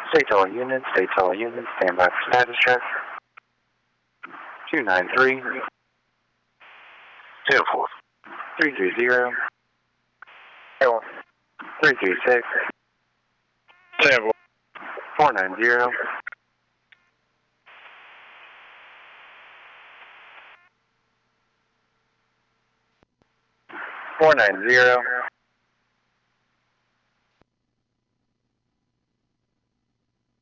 State Tower units, stand by for status check. 293, 10-4. 330, 10-4. 336, 10-4. 490, 490,